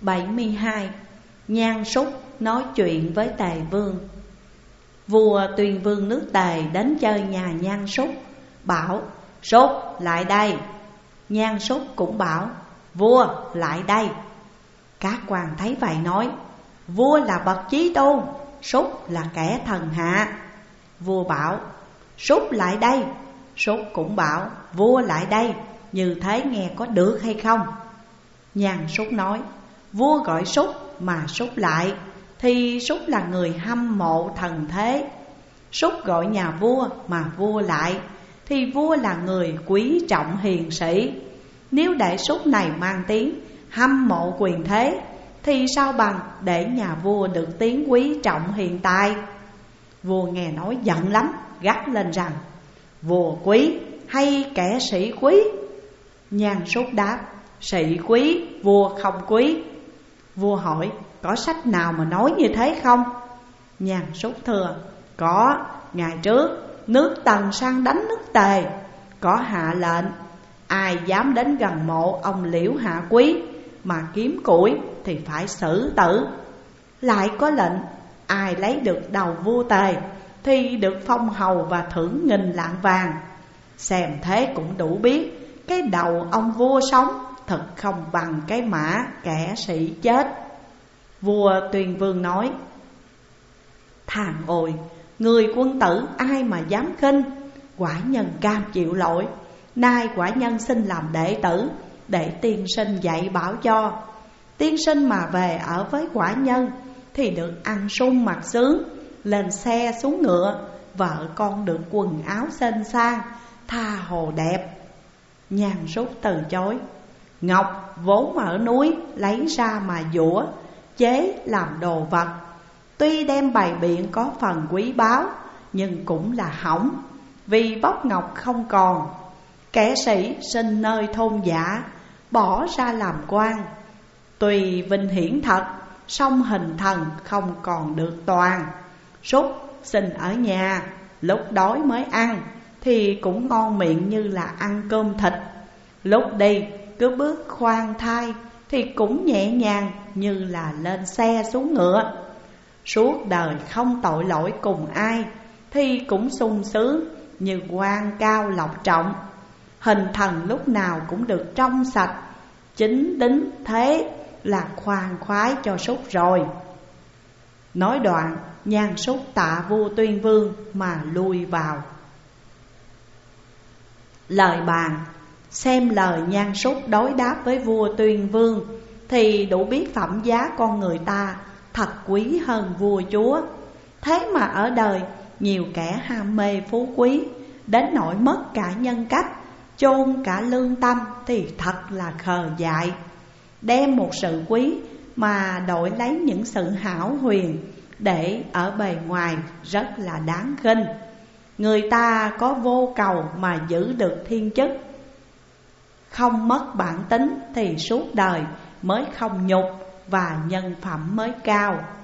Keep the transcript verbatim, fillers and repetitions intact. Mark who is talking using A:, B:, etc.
A: bảy mươi hai. Nhan Súc nói chuyện với Tề Vương. Vua Tuyên Vương nước Tề đến chơi nhà Nhan Súc, bảo Súc lại đây. Nhan Súc cũng bảo vua lại đây. Các quan thấy vậy nói vua là bậc chí tôn, Súc là kẻ thần hạ. Vua bảo Súc lại đây. Súc cũng bảo vua lại đây. Như thế nghe có được hay không? Nhan Súc nói vua gọi Súc mà Súc lại thì Súc là người hâm mộ thần thế. Súc gọi nhà vua mà vua lại thì vua là người quý trọng hiền sĩ. Nếu để Súc này mang tiếng hâm mộ quyền thế thì sao bằng để nhà vua được tiếng quý trọng hiện tại. Vua nghe nói giận lắm, gắt lên rằng vua quý hay kẻ sĩ quý? Nhan Súc đáp sĩ quý, vua không quý. Vua hỏi có sách nào mà nói như thế không? Nhan Súc thưa có. Ngày trước nước Tần sang đánh nước Tề, có hạ lệnh ai dám đến gần mộ ông Liễu Hạ Quý mà kiếm củi thì phải xử tử. Lại có lệnh ai lấy được đầu vua Tề thì được phong hầu và thưởng nghìn lạng vàng. Xem thế cũng đủ biết cái đầu ông vua sống thật không bằng cái mã kẻ sĩ chết. Vua Tuyên Vương nói thằng ôi, người quân tử ai mà dám khinh. Quả nhân cam chịu lỗi, nay quả nhân xin làm đệ tử để tiên sinh dạy bảo cho. Tiên sinh mà về ở với quả nhân thì được ăn sung mặc sướng, lên xe xuống ngựa, vợ con được quần áo xinh sang, tha hồ đẹp. Nhan Súc từ chối. Ngọc vốn ở núi lấy ra mà giũa, chế làm đồ vật. Tuy đem bày biện có phần quý báu, nhưng cũng là hỏng, vì bóc ngọc không còn. Kẻ sĩ sinh nơi thôn giả, bỏ ra làm quan. Tùy vinh hiển thật, song hình thần không còn được toàn. Súc sinh ở nhà, lúc đói mới ăn thì cũng ngon miệng như là ăn cơm thịt. Lúc đi cứ bước khoan thai thì cũng nhẹ nhàng như là lên xe xuống ngựa. Suốt đời không tội lỗi cùng ai thì cũng sung sướng như quan cao lộc trọng. Hình thần lúc nào cũng được trong sạch, chính đính thế là khoan khoái cho Súc rồi. Nói đoạn Nhan Súc tạ vua Tuyên Vương mà lui vào. Lời bàn xem lời Nhan Súc đối đáp với vua Tuyên Vương thì đủ biết phẩm giá con người ta thật quý hơn vua chúa. Thế mà ở đời nhiều kẻ ham mê phú quý đến nỗi mất cả nhân cách, chôn cả lương tâm thì thật là khờ dại. Đem một sự quý mà đổi lấy những sự hão huyền để ở bề ngoài rất là đáng khinh. Người ta có vô cầu mà giữ được thiên chức, không mất bản tính thì suốt đời mới không nhục và nhân phẩm mới cao.